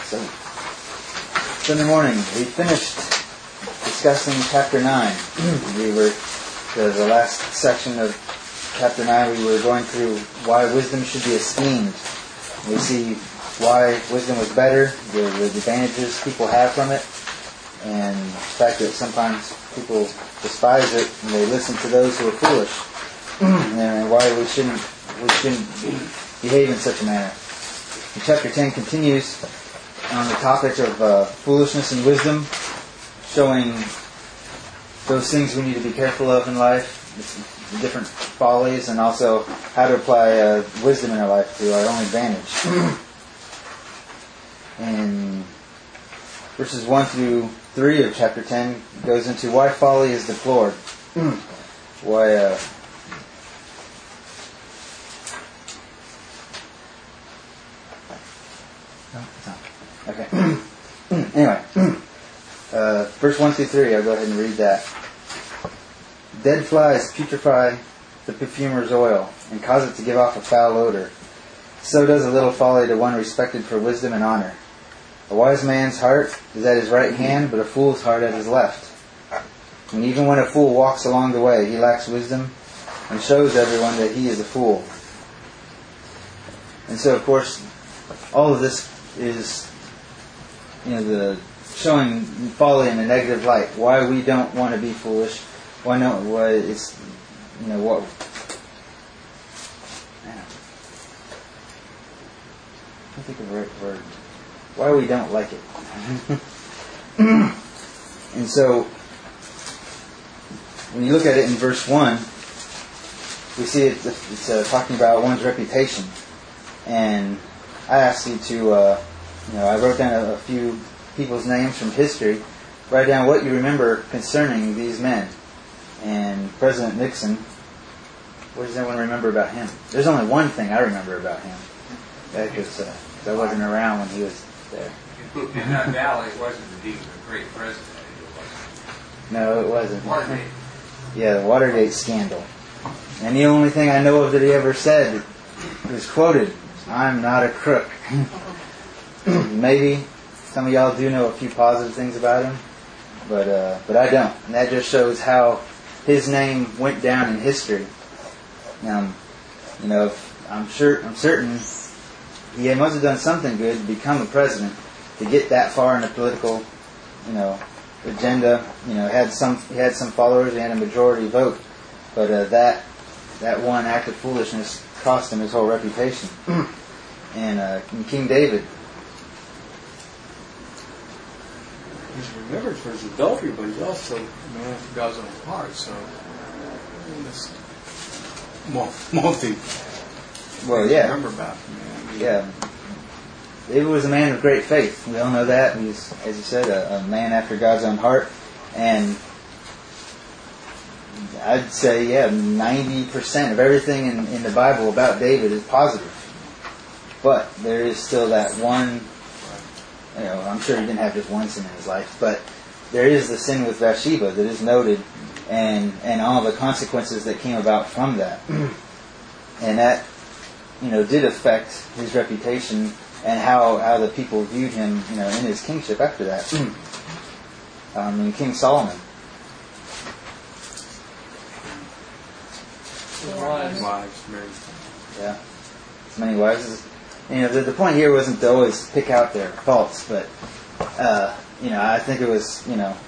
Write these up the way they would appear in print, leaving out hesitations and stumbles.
So, Sunday morning, we finished discussing chapter 9. We were, the last section of chapter 9, we were going through why wisdom should be esteemed. We see why wisdom was better, the advantages people have from it, and the fact that sometimes people despise it and they listen to those who are foolish, and why we shouldn't behave in such a manner. And chapter 10 continues on the topic of foolishness and wisdom, showing those things we need to be careful of in life, the different follies, and also how to apply wisdom in our life to our own advantage. And verses 1 through 3 of chapter 10 goes into why folly is deplored. Why okay. Anyway, verse 1 through 3, I'll go ahead and read that. Dead flies putrefy the perfumer's oil and cause it to give off a foul odor. So does a little folly to one respected for wisdom and honor. A wise man's heart is at his right hand, but a fool's heart at his left. And even when a fool walks along the way, he lacks wisdom and shows everyone that he is a fool. And so, of course, all of this is, the showing folly in a negative light. Why we don't want to be foolish. Why it's, what. Man, I can't think of the right word. Why we don't like it. And so, when you look at it in verse 1, we see it's talking about one's reputation. And I asked you to, I wrote down a few people's names from history. Write down what you remember concerning these men. And President Nixon, what does anyone remember about him? There's only one thing I remember about him. Because I wasn't around when he was there. In that valley, it wasn't indeed a great president. No, it wasn't. Watergate. Yeah, the Watergate scandal. And the only thing I know of that he ever said was quoted, "I'm not a crook." Maybe some of y'all do know a few positive things about him, but I don't. And that just shows how his name went down in history. I'm certain he must have done something good to become a president, to get that far in the political, agenda. He had some followers, he had a majority vote, but that one act of foolishness cost him his whole reputation. And King David, he's remembered for his adultery, but he's also a man after God's own heart. So, it's multi. Well, yeah. Remember about him. Yeah. David was a man of great faith. We all know that. He's, as you said, a man after God's own heart. And I'd say, 90% of everything in the Bible about David is positive. But there is still that one, I'm sure he didn't have just one sin in his life, but there is the sin with Bathsheba that is noted, and all the consequences that came about from that. And that, did affect his reputation and how the people viewed him, in his kingship after that. And King Solomon. Wives married. Yeah. As many wives. The point here wasn't to always pick out their faults, but, I think it was,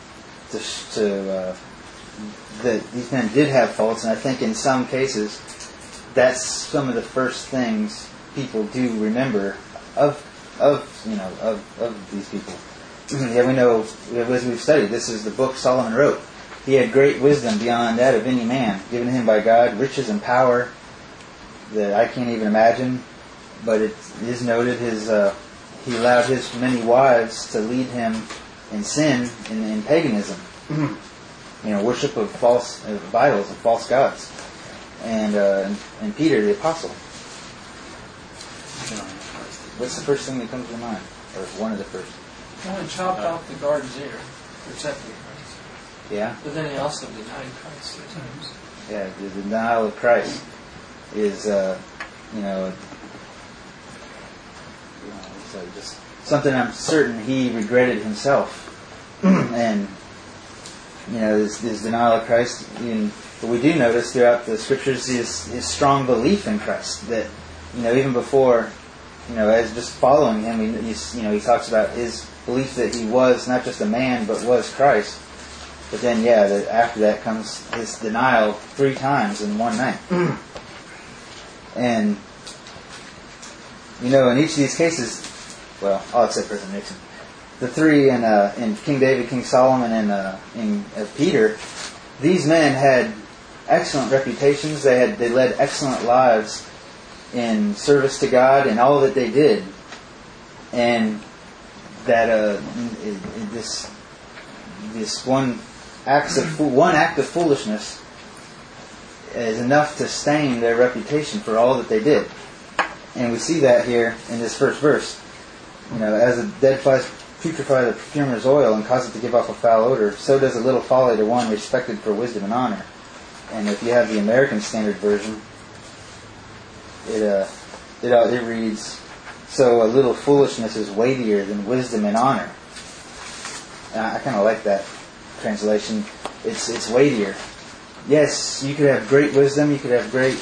that these men did have faults, and I think in some cases, that's some of the first things people do remember of these people. Yeah, we know, as we've studied, this is the book Solomon wrote. He had great wisdom beyond that of any man, given him by God, riches and power that I can't even imagine. But it is noted he allowed his many wives to lead him in sin, in paganism. Worship of false idols and false gods. And Peter the apostle. What's the first thing that comes to mind? Or one of the first? Well, he chopped off the guard's ear, protecting Christ. Yeah. But then he also denied Christ 3 times. Yeah, the denial of Christ is, So just something I'm certain he regretted himself. And, his denial of Christ. But we do notice throughout the Scriptures his strong belief in Christ. That, even before, as just following him, he talks about his belief that he was not just a man, but was Christ. But then, that after that comes his denial 3 times in one night. And, in each of these cases, well, all except President Nixon, the 3 in King David, King Solomon, and in Peter, these men had excellent reputations. They led excellent lives in service to God and all that they did. And that this one act of foolishness is enough to stain their reputation for all that they did. And we see that here in this first verse. As a dead flies putrefy the perfumer's oil and cause it to give off a foul odor, so does a little folly to one respected for wisdom and honor. And if you have the American Standard Version, it reads, so a little foolishness is weightier than wisdom and honor. And I kind of like that translation. It's weightier. Yes, you could have great wisdom, you could have great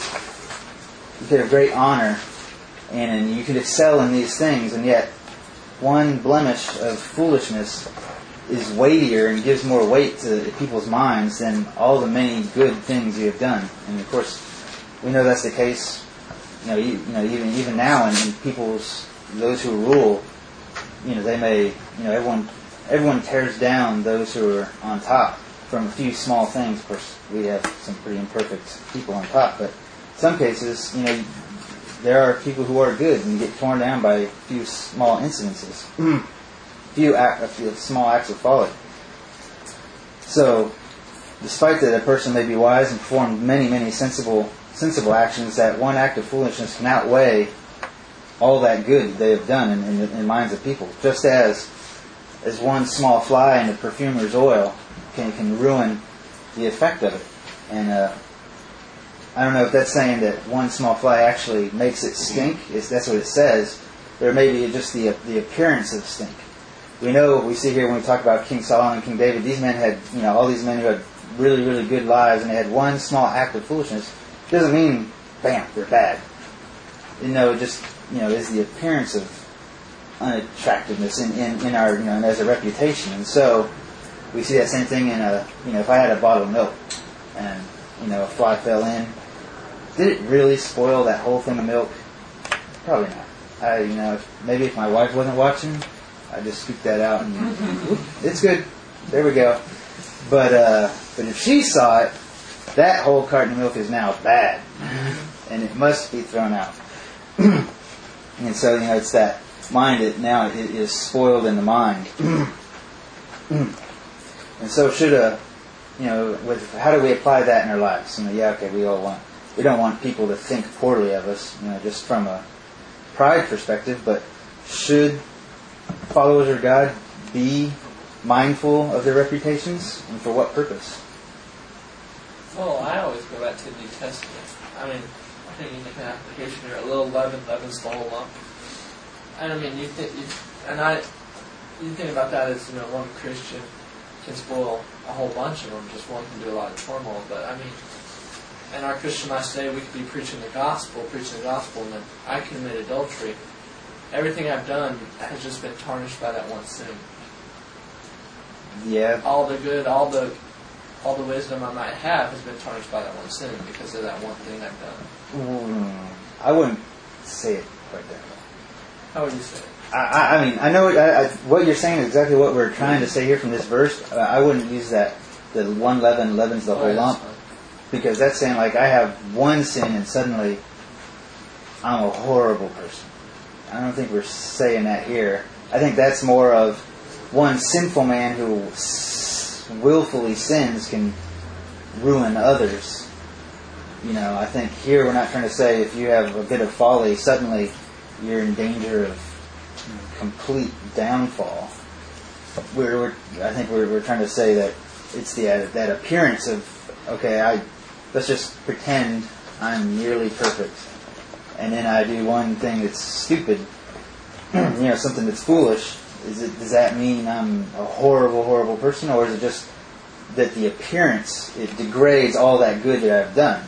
honor, and you could excel in these things, and yet one blemish of foolishness is weightier and gives more weight to people's minds than all the many good things you have done. And of course, we know that's the case. Even now, in those who rule, they may, everyone tears down those who are on top from a few small things. Of course, we have some pretty imperfect people on top, but in some cases, there are people who are good and get torn down by a few small incidences, a few small acts of folly. So, despite that a person may be wise and perform many, many sensible actions, that one act of foolishness can outweigh all that good they have done in the minds of people. Just as one small fly in the perfumer's oil can ruin the effect of it. And I don't know if that's saying that one small fly actually makes it stink. That's what it says. Or maybe just the appearance of stink. We see here when we talk about King Solomon and King David, these men had, all these men who had really, really good lives, and they had one small act of foolishness. It doesn't mean, bam, they're bad. It just, is the appearance of unattractiveness in our, and as a reputation. And so, we see that same thing in if I had a bottle of milk, and, a fly fell in, did it really spoil that whole thing of milk? Probably not. Maybe if my wife wasn't watching, I'd just scoop that out and whoop, it's good. There we go. But if she saw it, that whole carton of milk is now bad, and it must be thrown out. And so it's that mind. It is spoiled in the mind. And so should how do we apply that in our lives? We don't want people to think poorly of us, just from a pride perspective, but should followers of God be mindful of their reputations, and for what purpose? Well, I always go back to the New Testament. I think you make an application here. A little leaven leavens the whole lump. And you think about that as one Christian can spoil a whole bunch of them. Just one can do a lot of turmoil. But in our Christian life today, we could be preaching the gospel, and then I commit adultery. Everything I've done has just been tarnished by that one sin. Yeah. All the good, all the wisdom I might have has been tarnished by that one sin because of that one thing I've done. I wouldn't say it quite that way. How would you say it? I know what you're saying is exactly what we're trying to say here from this verse. I wouldn't use that, the one leaven leavens the whole lump, because that's saying like I have one sin and suddenly I'm a horrible person. I don't think we're saying that here. I think that's more of one sinful man who willfully sins can ruin others. I think here we're not trying to say if you have a bit of folly, suddenly you're in danger of complete downfall. I think we're trying to say that it's that appearance of, let's just pretend I'm nearly perfect, and then I do one thing that's stupid, something that's foolish, does that mean I'm a horrible, horrible person, or is it just that the appearance, it degrades all that good that I've done?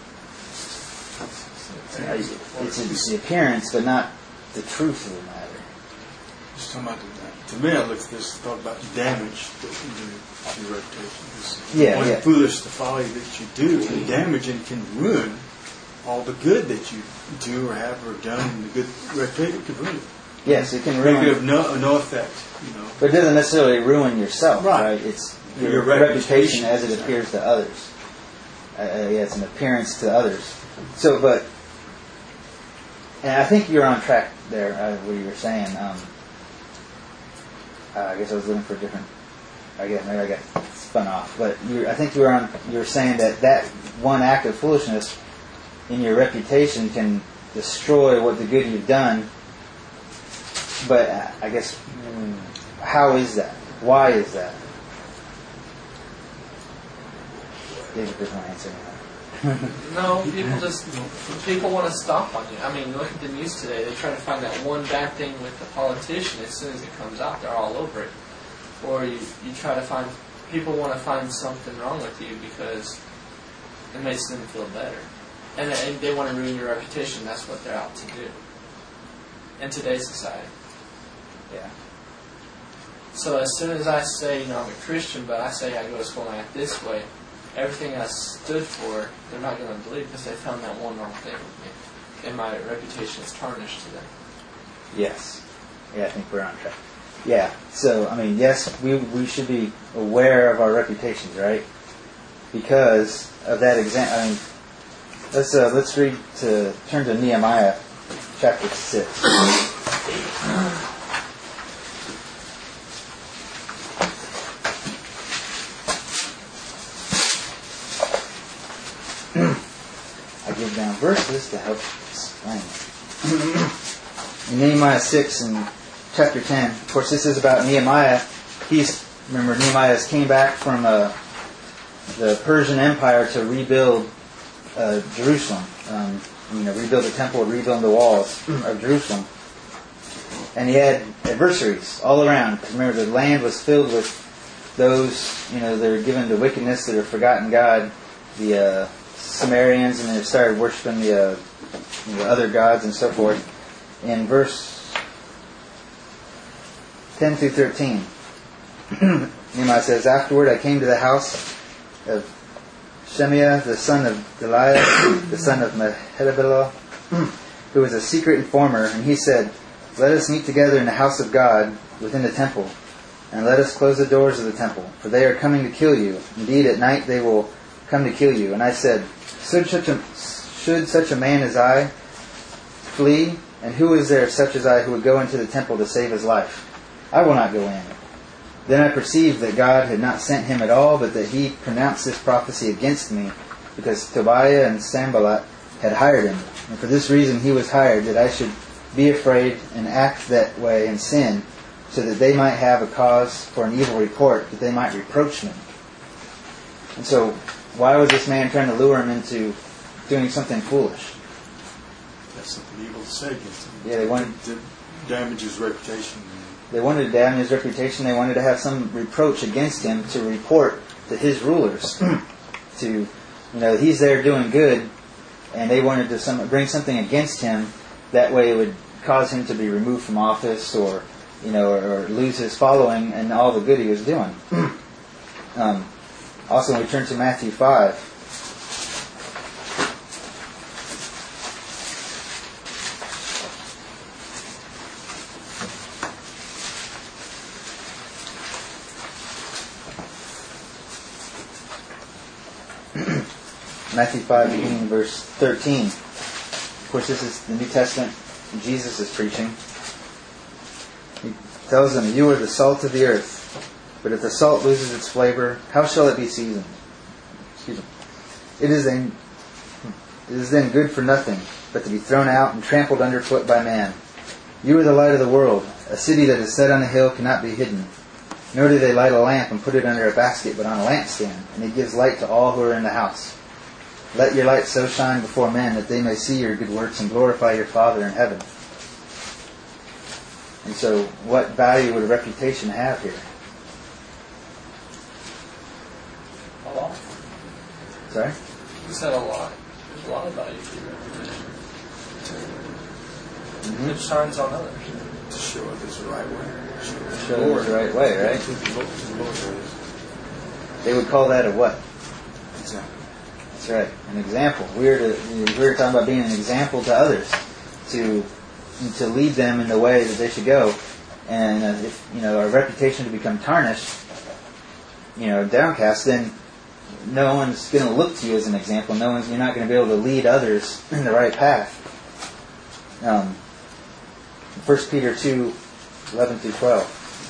It's the appearance, but not the truth of the matter. Just talking about to me, I look at this, thought about damage to your reputation. One foolish the folly that you do can damage and can ruin all the good that you do or have or done, and the good reputation can ruin it. Yes, it can ruin. Maybe of no effect, But it doesn't necessarily ruin yourself, right? It's your reputation as it appears to others. It's an appearance to others. So, and I think you're on track there, what you were saying. I guess I was looking for a different. Maybe I got spun off. But I think you were saying that one act of foolishness in your reputation can destroy what the good you've done. But I guess, how is that? Why is that? David doesn't want to answer that. No, people want to stomp on you. I mean, look at the news today. They try to find that one bad thing with the politician. As soon as it comes out, they're all over it. Or you try to find, people want to find something wrong with you because it makes them feel better. And they want to ruin your reputation. That's what they're out to do in today's society. Yeah. So as soon as I say, I'm a Christian, but I say I go to school and I act this way, everything I stood for, they're not going to believe because they found that one wrong thing with me. And my reputation is tarnished to them. Yes. Yeah, I think we're on track. Yeah. So, yes, we should be aware of our reputations, right? Because of that example. Let's turn to Nehemiah chapter 6. I give down verses to help explain it. In Nehemiah 6 and chapter 10, of course this is about Nehemiah. Remember Nehemiah came back from the Persian Empire to rebuild Jerusalem. Rebuild the temple, rebuild the walls of Jerusalem. And he had adversaries all around. Because remember, the land was filled with those, that are given to wickedness, that have forgotten God, the Sumerians, and they started worshiping the other gods and so forth. In verse 10 through 13, Nehemiah says, "Afterward I came to the house of Shemaiah, the son of Delaiah, the son of Mehetabel, who was a secret informer, and he said, 'Let us meet together in the house of God within the temple, and let us close the doors of the temple, for they are coming to kill you. Indeed, at night they will come to kill you.' And I said, Should such a man as I flee? And who is there such as I who would go into the temple to save his life? I will not go in." Then I perceived that God had not sent him at all, but that he pronounced this prophecy against me, because Tobiah and Sanballat had hired him. And for this reason he was hired, that I should be afraid and act that way and sin, so that they might have a cause for an evil report, that they might reproach me. And so, why was this man trying to lure him into doing something foolish? That's something evil to say against him. Yeah, they wanted to damage his reputation. They wanted to damage his reputation. They wanted to have some reproach against him to report to his rulers. He's there doing good, and they wanted to bring something against him. That way, it would cause him to be removed from office, or lose his following and all the good he was doing. Also, when we turn to Matthew 5. Matthew 5, beginning in verse 13. Of course, this is the New Testament Jesus is preaching. He tells them, "You are the salt of the earth. But if the salt loses its flavor, how shall it be seasoned? It is then good for nothing, but to be thrown out and trampled underfoot by man. You are the light of the world. A city that is set on a hill cannot be hidden. Nor do they light a lamp and put it under a basket, but on a lampstand, and it gives light to all who are in the house. Let your light so shine before men that they may see your good works and glorify your Father in heaven." And so what value would a reputation have here? A lot. Sorry? You said a lot. There's a lot of value to your reputation. It shines on others. To show others the right way. Show others the right way, right? They would call that a what? Example. That's right, an example. We're talking about being an example to others, to lead them in the way that they should go. And if our reputation to become tarnished, downcast, then no one's going to look to you as an example. You're not going to be able to lead others in the right path. 1 Peter 2:11-12.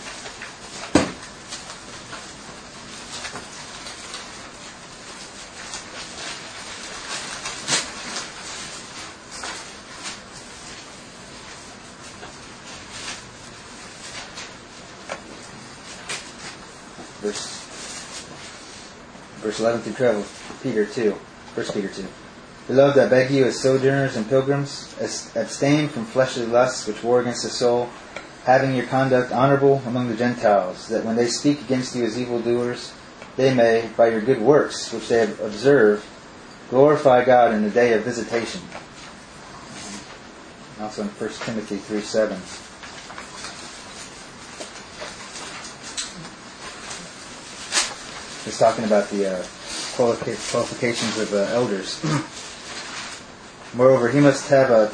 Verse 11-12, Peter 2, 1 Peter 2. Beloved, I beg you as sojourners and pilgrims, abstain from fleshly lusts which war against the soul, having your conduct honorable among the Gentiles, that when they speak against you as evildoers, they may, by your good works which they have observed, glorify God in the day of visitation. Also in 1 Timothy 3:7. It's talking about the qualifications of elders. Moreover, he must have a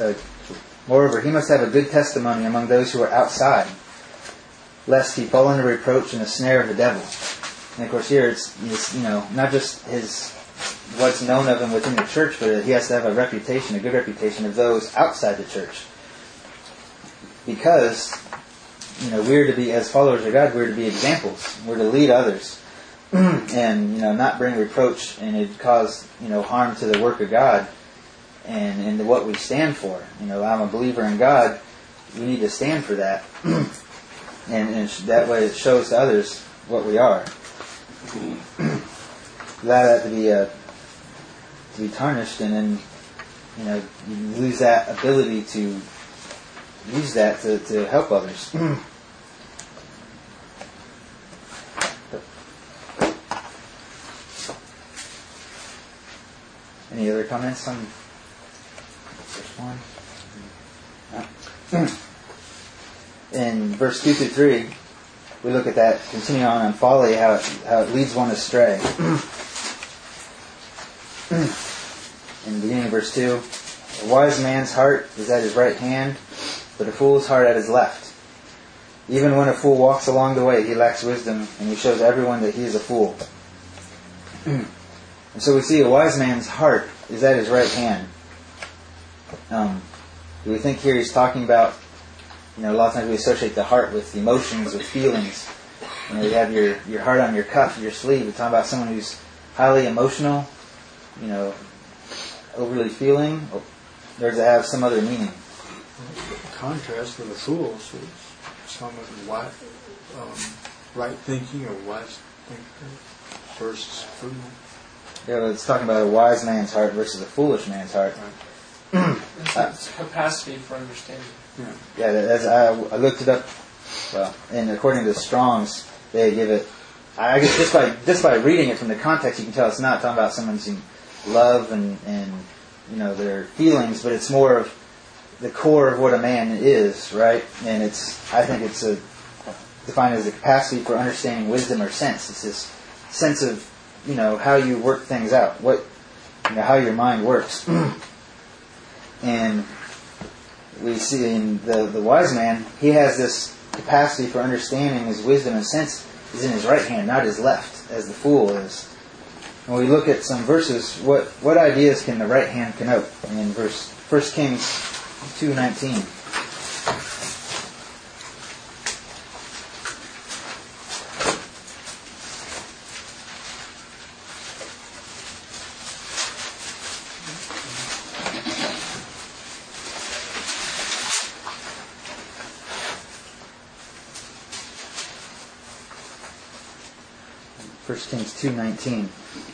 good testimony among those who are outside, lest he fall into reproach and the snare of the devil. And of course, here it's not just what's known of him within the church, but he has to have a good reputation of those outside the church, because we're to be, as followers of God, we're to be examples. We're to lead others. And not bring reproach and it cause harm to the work of God and to what we stand for. I'm a believer in God. We need to stand for that, and that way it shows to others what we are. Allow that to be tarnished, and then you lose that ability to use that to help others. Any other comments on verse 1? No. In verse 2-3, we look at that, continuing on folly, how it leads one astray. In the beginning of verse 2, a wise man's heart is at his right hand, but a fool's heart at his left. Even when a fool walks along the way, he lacks wisdom, and he shows everyone that he is a fool. And so we see a wise man's heart is at his right hand. Do we think here he's talking about, a lot of times we associate the heart with emotions, with feelings. You have your heart on your cuff, your sleeve. We're talking about someone who's highly emotional, overly feeling, or does it have some other meaning? Contrast with the fools, someone right thinking or wise thinker versus fool. Yeah, it's talking about a wise man's heart versus a foolish man's heart. Right. It's capacity for understanding. Yeah, as I looked it up, and according to Strong's, they give it. I guess just by reading it from the context, you can tell it's not talking about someone's love and their feelings, but it's more of the core of what a man is, right? And I think it's defined as the capacity for understanding wisdom or sense. It's this sense of how you work things out, how your mind works. And we see in the wise man, he has this capacity for understanding. His wisdom and sense is in his right hand, not his left, as the fool is. When we look at some verses, what ideas can the right hand connote? And in 1 Kings 2:19. 1 Kings 2:19.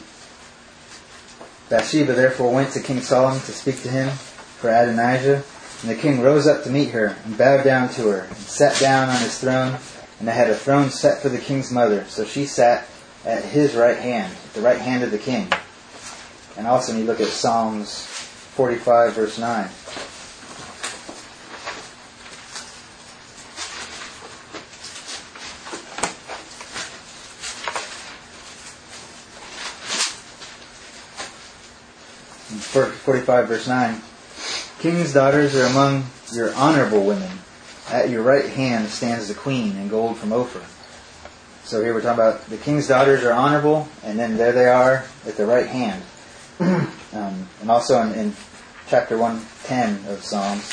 Bathsheba therefore went to King Solomon to speak to him for Adonijah, And the king rose up to meet her and bowed down to her and sat down on his throne. And they had a throne set for the king's mother. So she sat at his right hand, at the right hand of the king. And also when you look at Psalms 45 verse 9. In 45 verse 9. King's daughters are among your honorable women. At your right hand stands the queen in gold from Ophir. So here we're talking about the king's daughters are honorable, and then there they are at the right hand. And also in chapter 110 of Psalms,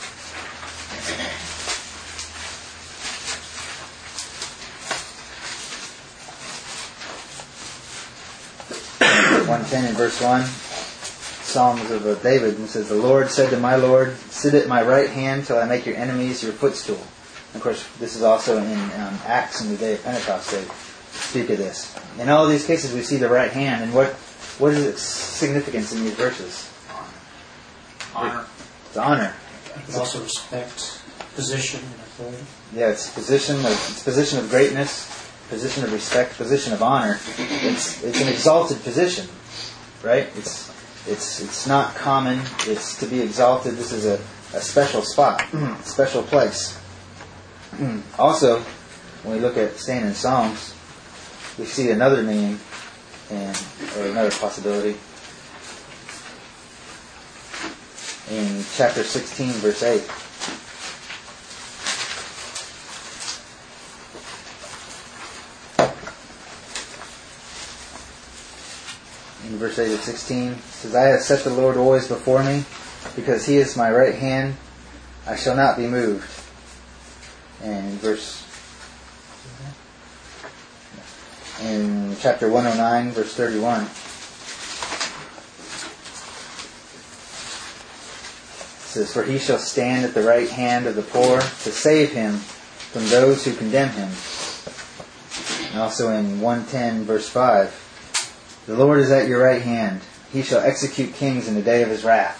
110 in verse 1, Psalms of David, and says, "The Lord said to my Lord, sit at my right hand till I make your enemies your footstool." And of course, this is also in Acts in the day of Pentecost. They speak of this. In all of these cases, we see the right hand. And what is its significance in these verses? Honor. It's honor. It's also respect, position, and authority. Yeah, it's position of greatness, position of respect, position of honor. It's an exalted position, right? It's not common. It's to be exalted. This is a special spot, special place. Also, when we look at staying in Psalms, we see another meaning or another possibility in chapter 16, verse 8. In verse 8 of 16, it says, "I have set the Lord always before me, because He is my right hand, I shall not be moved." And in chapter 109, verse 31, it says, "For He shall stand at the right hand of the poor to save him from those who condemn him." And also in 110, verse 5, "The Lord is at your right hand. He shall execute kings in the day of His wrath."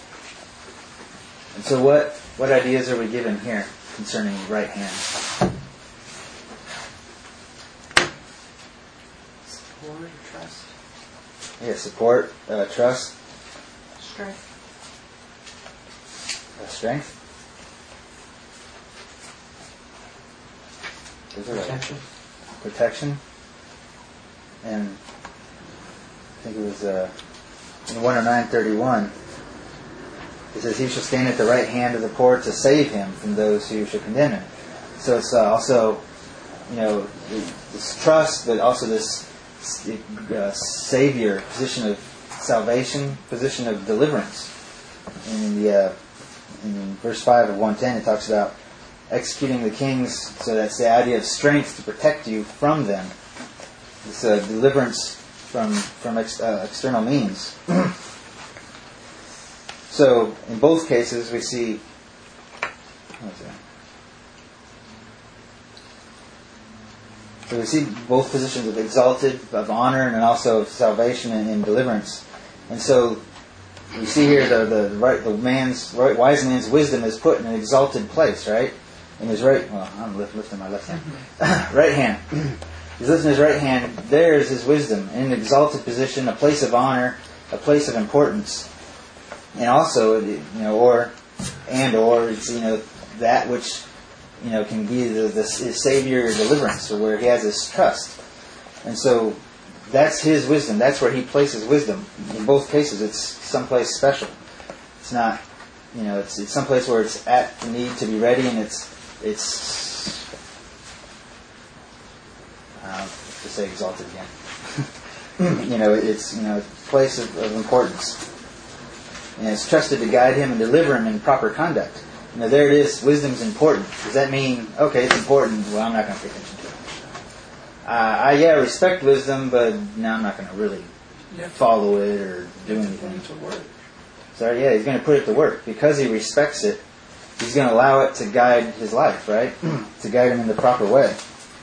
And so what ideas are we given here concerning right hand? Support, trust. Yeah, support, trust, Strength. strength. Those are right. Protection. Protection. And I think it was in 109:31. It says, "He shall stand at the right hand of the poor to save him from those who shall condemn him." So it's also, this trust, but also this Savior, position of salvation, position of deliverance. In verse 5 of 110, it talks about executing the kings. So that's the idea of strength to protect you from them. It's a deliverance from external means. So in both cases we see both positions of exalted, of honor, and also of salvation and deliverance. And so we see here the wise man's wisdom is put in an exalted place, right? In his right, I'm lifting my left hand, right hand. He's lifting his right hand. There is his wisdom in an exalted position, a place of honor, a place of importance. And also, or it's that which can be his savior or deliverance, or where he has his trust. And so that's his wisdom. That's where he places wisdom. In both cases, it's someplace special. It's not, it's someplace where it's at the need to be ready, and it's to say exalted again. It's a place of importance. And it's trusted to guide him and deliver him in proper conduct. There it is. Wisdom's important. Does that mean, okay, it's important, well, I'm not going to pay attention to it? I respect wisdom, but no, I'm not going to really follow it or do anything. So yeah, he's going to put it to work. Because he respects it, he's going to allow it to guide his life, right? To guide him in the proper way.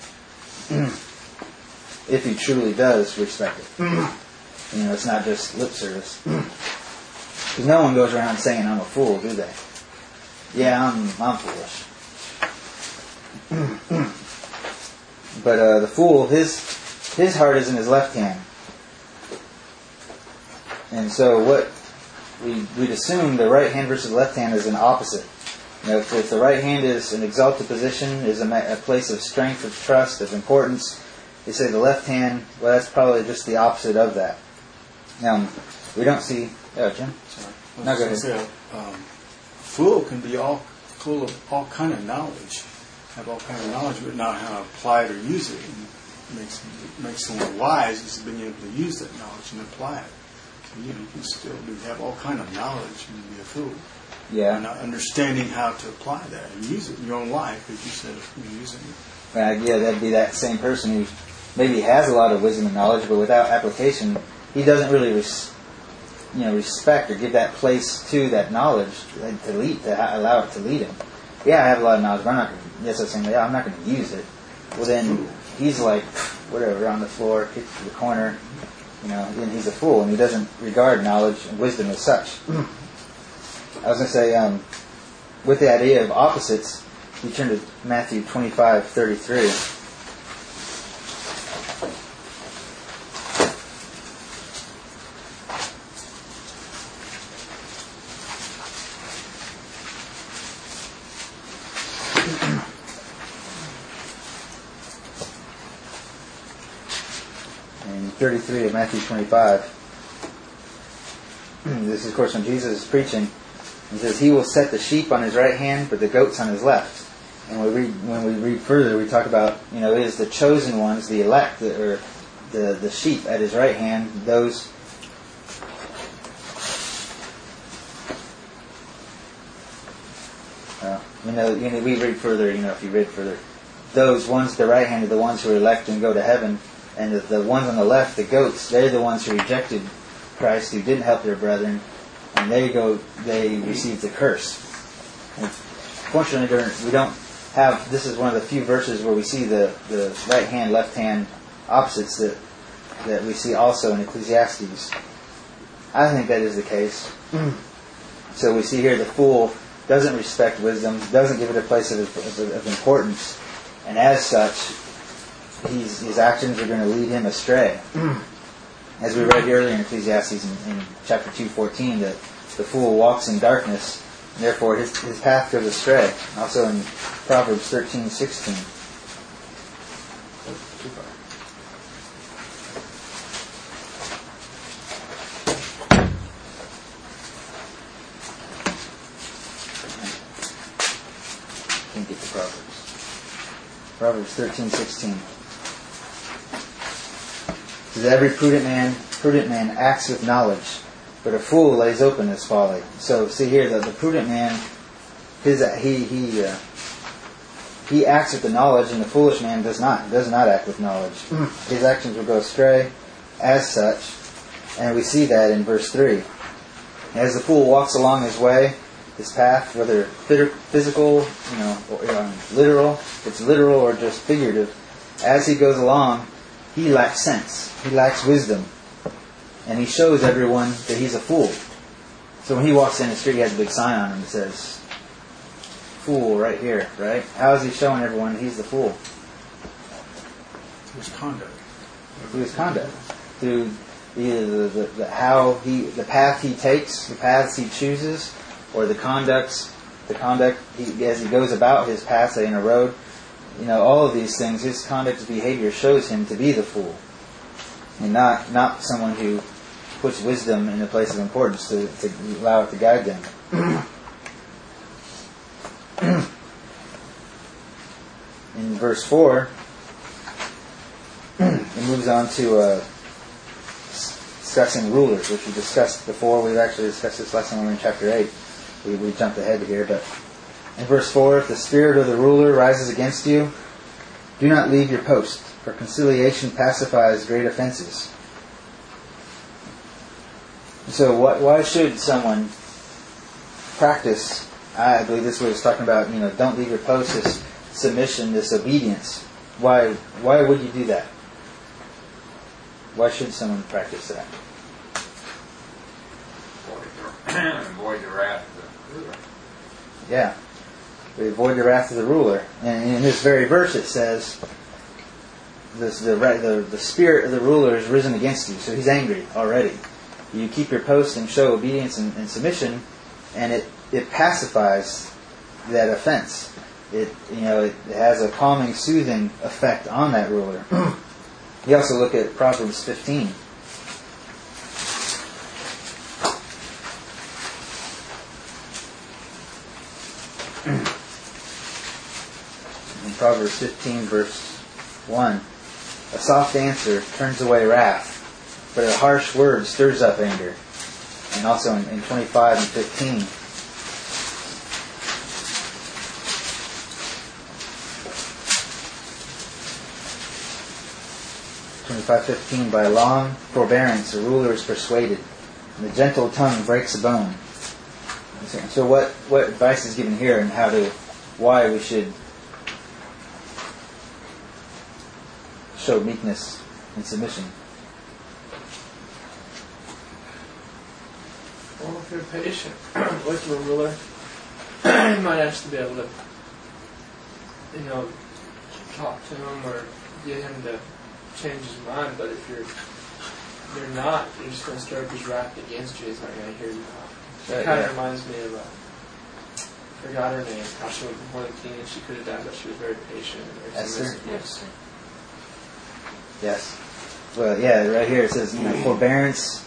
If he truly does respect it. It's not just lip service. Because no one goes around saying, "I'm a fool," do they? Yeah, I'm foolish. But the fool, his heart is in his left hand. And so what we'd assume the right hand versus left hand is an opposite. You know, if the right hand is an exalted position, is a place of strength, of trust, of importance, they say the left hand, well, that's probably just the opposite of that. Now, we don't see... Oh, Jim? Sorry. No, go ahead. Fool can be all full of all kind of knowledge, have all kind of knowledge, but not how to apply it or use it. And makes someone wise is being able to use that knowledge and apply it. So, you can still have all kind of knowledge and be a fool. Yeah. And not understanding how to apply that and use it in your own life, as you said, you're using it. Yeah, that'd be that same person who maybe has a lot of wisdom and knowledge, but without application, he doesn't really respect or give that place to that knowledge to allow it to lead him. Yeah, I have a lot of knowledge, but I'm not going to use it. Well, then he's like, whatever, on the floor, kicked to the corner, and he's a fool, and he doesn't regard knowledge and wisdom as such. I was going to say, with the idea of opposites, you turn to Matthew 25:33. And 33 of Matthew 25. This is, of course, when Jesus is preaching. He says, "He will set the sheep on his right hand, but the goats on his left." And when we read further, we talk about, it is the chosen ones, the elect, or the sheep at his right hand. Those we read further. If you read further, those ones at the right hand are the ones who are elect and go to heaven, and the ones on the left, the goats, they're the ones who rejected Christ, who didn't help their brethren. And they received the curse. And fortunately, we don't have, this is one of the few verses where we see the right hand, left hand opposites that we see also in Ecclesiastes. I think that is the case. So we see here the fool doesn't respect wisdom, doesn't give it a place of importance, and as such, his actions are going to lead him astray. As we read earlier in Ecclesiastes in chapter 2:14, that the fool walks in darkness, and therefore his path goes astray. Also in Proverbs 13:16. Can't get to Proverbs. Proverbs 13:16. Says, "Every prudent man acts with knowledge, but a fool lays open his folly." So see here that the prudent man, he acts with the knowledge, and the foolish man does not act with knowledge. His actions will go astray as such, and we see that in verse 3. As the fool walks along his way, his path, whether physical, or literal, it's literal or just figurative, as he goes along, he lacks sense. He lacks wisdom. And he shows everyone that he's a fool. So when he walks in the street, he has a big sign on him that says, "Fool," right here, right? How is he showing everyone he's the fool? Through his conduct. Through his conduct. Through either the path he takes, the paths he chooses, or the conduct as he goes about his path, say in a road. All of these things, his conduct, his behavior shows him to be the fool. And not someone who puts wisdom in a place of importance to allow it to guide them. In verse 4, it moves on to discussing rulers, which we discussed before. We've actually discussed this last time we were in chapter 8. We jumped ahead here, but in verse 4, "If the spirit of the ruler rises against you, do not leave your post, for conciliation pacifies great offenses." So why should someone practice, I believe this is what it's talking about, don't leave your post, this submission, this obedience. Why would you do that? Why should someone practice that? Avoid the wrath of the ruler. Yeah. We avoid the wrath of the ruler. And in this very verse it says, the spirit of the ruler is risen against you. So he's angry already. You keep your post and show obedience and submission, and it pacifies that offense. It has a calming, soothing effect on that ruler. You also look at Proverbs 15. In Proverbs 15, verse 1, a soft answer turns away wrath, but a harsh word stirs up anger. And also in 25 and 15, 25:15, by long forbearance a ruler is persuaded, and the gentle tongue breaks a bone. So what advice is given here, and why we should show meekness and submission? Well, if you're patient with the ruler, you might actually be able to, talk to him or get him to change his mind. But if you're not, you're just going to stir up his wrath against you. He's not going to hear you out. It kind of reminds me of, I forgot her name, how she went before the king and she could have died, but she was very patient. Esther? Yes. Well, yeah, right here it says, forbearance.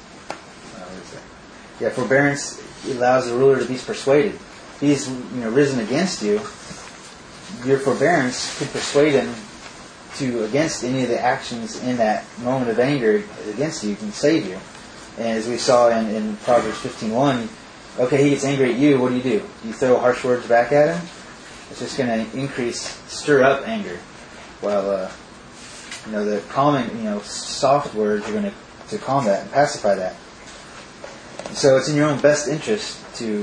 Forbearance allows the ruler to be persuaded. He's risen against you. Your forbearance could persuade him against any of the actions in that moment of anger against you, can save you. And as we saw in Proverbs 15:1, okay, he gets angry at you, what do? You throw harsh words back at him? It's just going to stir up anger. While the calming, soft words are going to calm that and pacify that. So it's in your own best interest to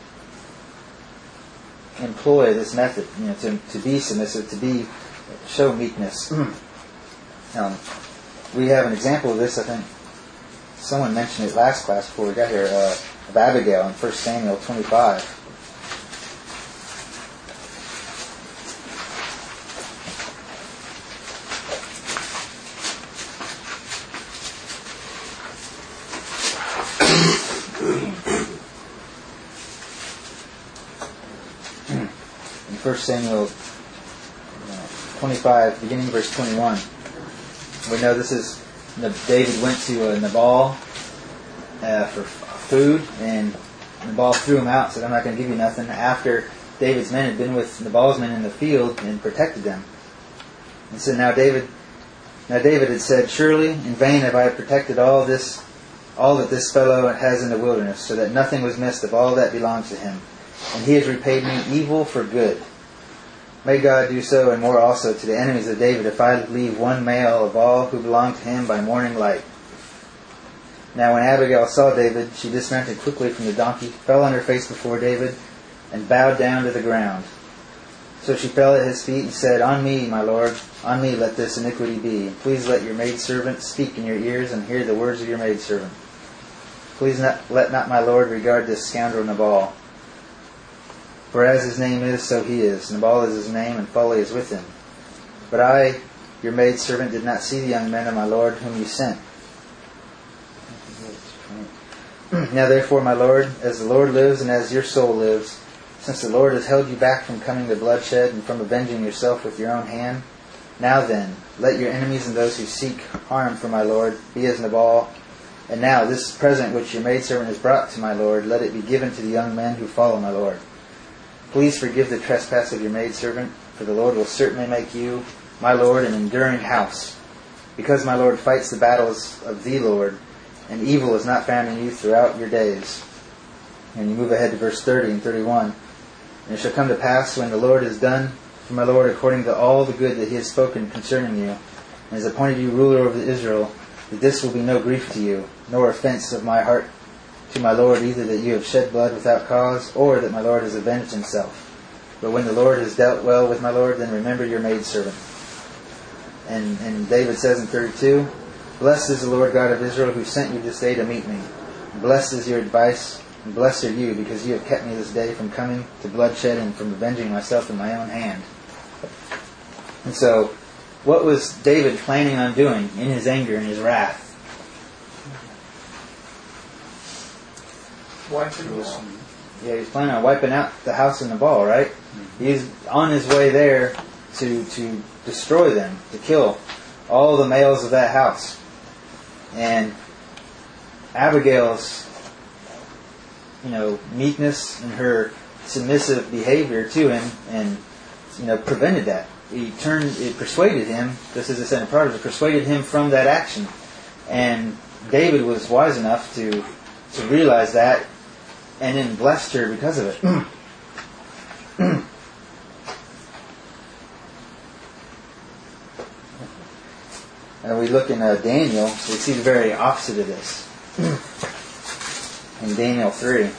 employ this method, to be submissive, show meekness. We have an example of this. I think someone mentioned it last class before we got here, of Abigail in 1 Samuel 25. In 1 Samuel 25, beginning verse 21. We know this is David went to Nabal for food, and Nabal threw him out, said, I'm not going to give you nothing, after David's men had been with Nabal's men in the field and protected them. And so now David had said, surely in vain have I protected all that this fellow has in the wilderness, so that nothing was missed of all that belongs to him. And he has repaid me evil for good. May God do so and more also to the enemies of David, if I leave one male of all who belong to him by morning light. Now when Abigail saw David, she dismounted quickly from the donkey, fell on her face before David, and bowed down to the ground. So she fell at his feet and said, On me, my lord, on me let this iniquity be. And please let your maidservant speak in your ears and hear the words of your maidservant. Please let not my lord regard this scoundrel Nabal. For as his name is, so he is. Nabal is his name, and folly is with him. But I, your maidservant, did not see the young men of my lord whom you sent. Now therefore, my lord, as the Lord lives and as your soul lives, since the Lord has held you back from coming to bloodshed and from avenging yourself with your own hand, now then, let your enemies and those who seek harm for my lord be as Nabal. And now this present which your maidservant has brought to my lord, let it be given to the young men who follow my lord. Please forgive the trespass of your maidservant, for the Lord will certainly make you, my lord, an enduring house. Because my lord fights the battles of the Lord, and evil is not found in you throughout your days. And you move ahead to verse 30 and 31. And it shall come to pass, when the Lord has done for my lord according to all the good that he has spoken concerning you, and has appointed you ruler over Israel, that this will be no grief to you, nor offense of my heart to my lord, either that you have shed blood without cause, or that my lord has avenged himself. But when the Lord has dealt well with my lord, then remember your maidservant. And David says in 32, Blessed is the Lord God of Israel, who sent you this day to meet me. Blessed is your advice, and blessed are you, because you have kept me this day from coming to bloodshed and from avenging myself in my own hand. And so, what was David planning on doing in his anger and his wrath? Wiping the wall. Yeah, he's planning on wiping out the house and the ball, right? He's on his way there to destroy them, to kill all the males of that house. And Abigail's, meekness and her submissive behavior to him, and prevented that. It persuaded him, just as I said in Proverbs, it persuaded him from that action. And David was wise enough to realize that, and then blessed her because of it. And we look in Daniel, we see the very opposite of this. In Daniel 3.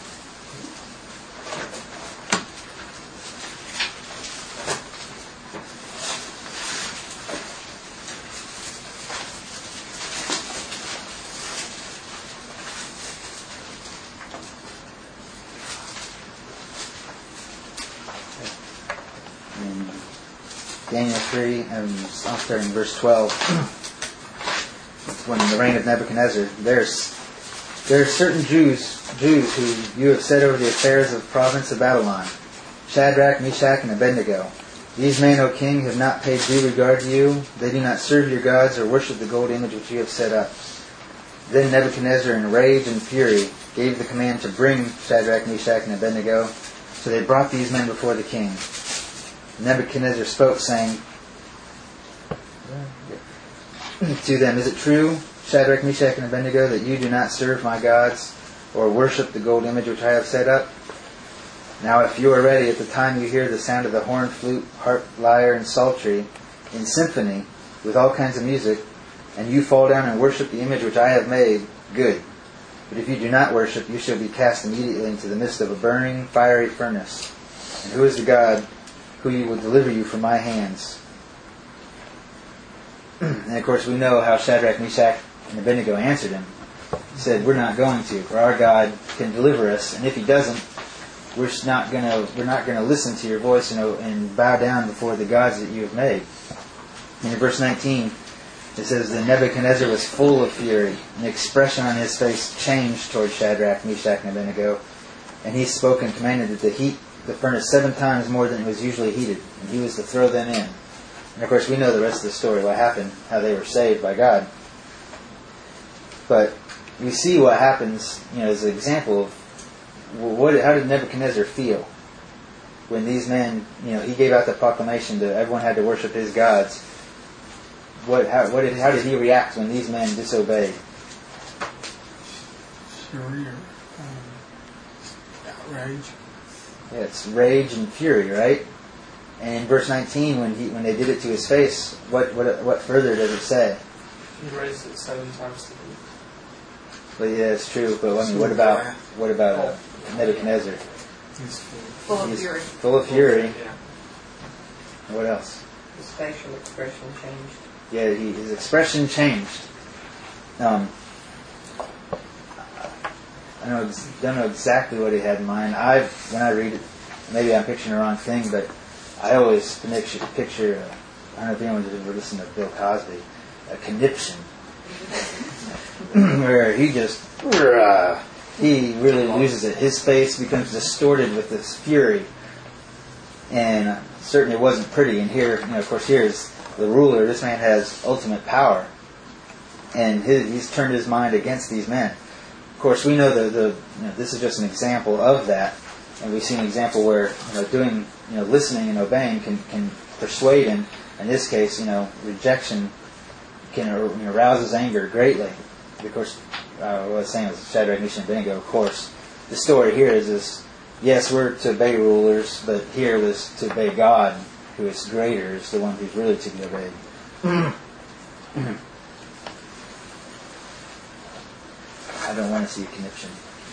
In Daniel 3, I'll start in verse 12. When in the reign of Nebuchadnezzar, there are certain Jews who you have set over the affairs of the province of Babylon, Shadrach, Meshach, and Abednego. These men, O king, have not paid due regard to you. They do not serve your gods or worship the gold image which you have set up. Then Nebuchadnezzar, in rage and fury, gave the command to bring Shadrach, Meshach, and Abednego. So they brought these men before the king. Nebuchadnezzar spoke, saying to them, "Is it true, Shadrach, Meshach, and Abednego, that you do not serve my gods or worship the gold image which I have set up? Now if you are ready at the time you hear the sound of the horn, flute, harp, lyre, and psaltery in symphony with all kinds of music, and you fall down and worship the image which I have made, good. But if you do not worship, you shall be cast immediately into the midst of a burning, fiery furnace. And who is the God who will deliver you from my hands?" And of course we know how Shadrach, Meshach, and Abednego answered him. He said, "We're not going to, for our God can deliver us, and if He doesn't, we're not going to listen to your voice and bow down before the gods that you have made." And in verse 19, it says that Nebuchadnezzar was full of fury, and the expression on his face changed toward Shadrach, Meshach, and Abednego, and he spoke and commanded to heat the furnace 7 times more than it was usually heated, and he was to throw them in. And of course we know the rest of the story, what happened, how they were saved by God. But we see what happens, as an example of how did Nebuchadnezzar feel when these men, he gave out the proclamation that everyone had to worship his gods. How did he react when these men disobeyed? Fury or outrage. Yeah, it's rage and fury, right? And in verse 19, when they did it to his face, what further does it say? He raised it 7 times to me. But yeah, it's true. But I mean, what about Nebuchadnezzar? He's Full of fury. Full of fury. Yeah. What else? His facial expression changed. Yeah, his expression changed. I don't know exactly what he had in mind. When I read it, maybe I'm picturing the wrong thing, but I always picture I don't know if anyone's ever listened to Bill Cosby, a conniption, where he really loses it. His face becomes distorted with this fury, and certainly it wasn't pretty. And here, of course, here's the ruler. This man has ultimate power, and he's turned his mind against these men. Of course, we know this is just an example of that, and we see an example where listening and obeying can persuade him. In this case, rejection can arouse his anger greatly. Of course, what I was saying was Shadrach, Meshach, and Abednego. Of course, the story here is yes, we're to obey rulers, but here was to obey God, who is greater, is the one who's really to be obeyed. I don't want to see a conniption.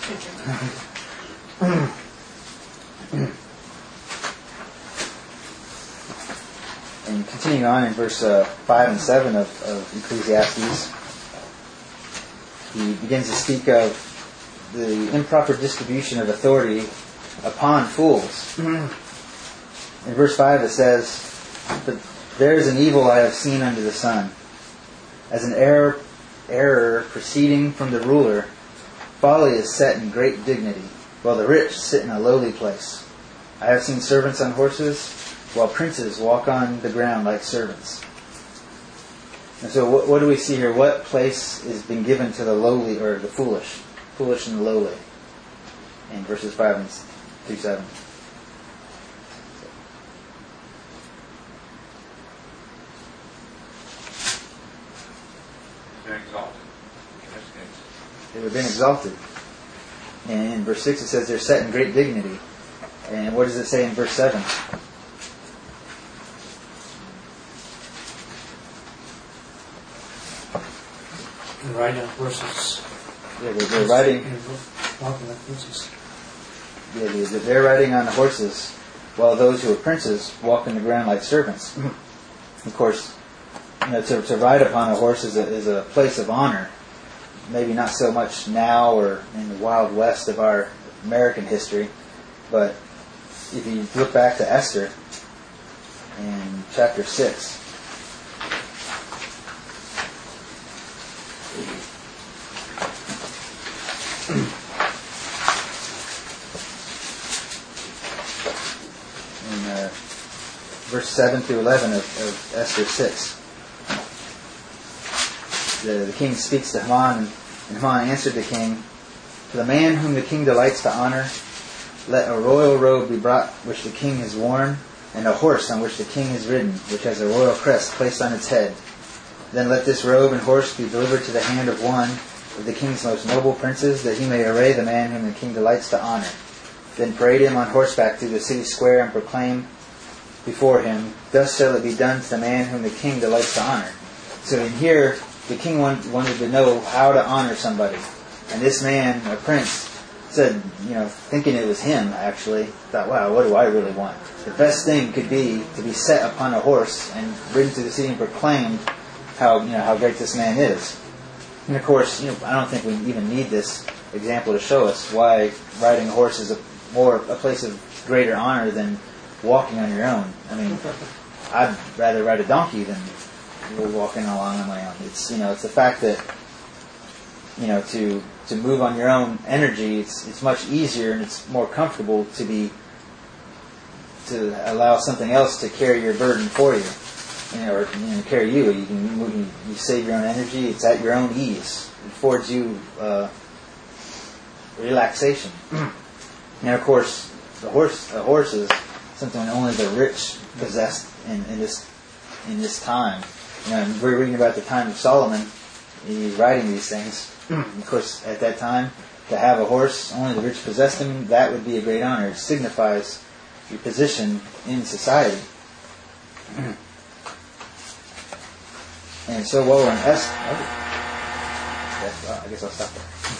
And continuing on in verse 5 and 7 of Ecclesiastes, he begins to speak of the improper distribution of authority upon fools. In verse 5 it says, "But there is an evil I have seen under the sun, as an error proceeding from the ruler. Folly is set in great dignity, while the rich sit in a lowly place. I have seen servants on horses, while princes walk on the ground like servants." And so what do we see here? What place has been given to the lowly, or the foolish? Foolish and lowly. In verses 5 and through 7. They're exalted. That's good. They have been exalted. And in verse 6 it says they're set in great dignity. And what does it say in verse 7? And riding on horses. Yeah, they're riding. Walking like princes. Yeah, they're riding on the horses, while those who are princes walk on the ground like servants. Of course, to ride upon a horse is a place of honor. Maybe not so much now or in the Wild West of our American history, but if you look back to Esther in chapter 6, in verse 7 through 11 of Esther 6, the king speaks to Haman, and Haman answered the king, "To the man whom the king delights to honor, let a royal robe be brought which the king has worn, and a horse on which the king has ridden, which has a royal crest placed on its head. Then let this robe and horse be delivered to the hand of one of the king's most noble princes, that he may array the man whom the king delights to honor. Then parade him on horseback through the city square, and proclaim before him, thus shall it be done to the man whom the king delights to honor." So in here, the king wanted to know how to honor somebody. And this man, a prince, said, thinking it was him actually, thought, wow, what do I really want? The best thing could be to be set upon a horse and ridden through the city and proclaimed how great this man is. And of course, I don't think we even need this example to show us why riding a horse is a place of greater honor than walking on your own. I mean, I'd rather ride a donkey than walking along on my own. It's the fact that to move on your own energy, it's much easier and it's more comfortable to allow something else to carry your burden for you, or carry you. You can move, you save your own energy. It's at your own ease. It affords you relaxation. And of course, a horse is something only the rich possessed in this time. We're reading about the time of Solomon. He's riding these things. Of course, at that time, to have a horse, only the rich possessed him. That would be a great honor. It signifies your position in society. And so while we're in Esther, I guess I'll stop there.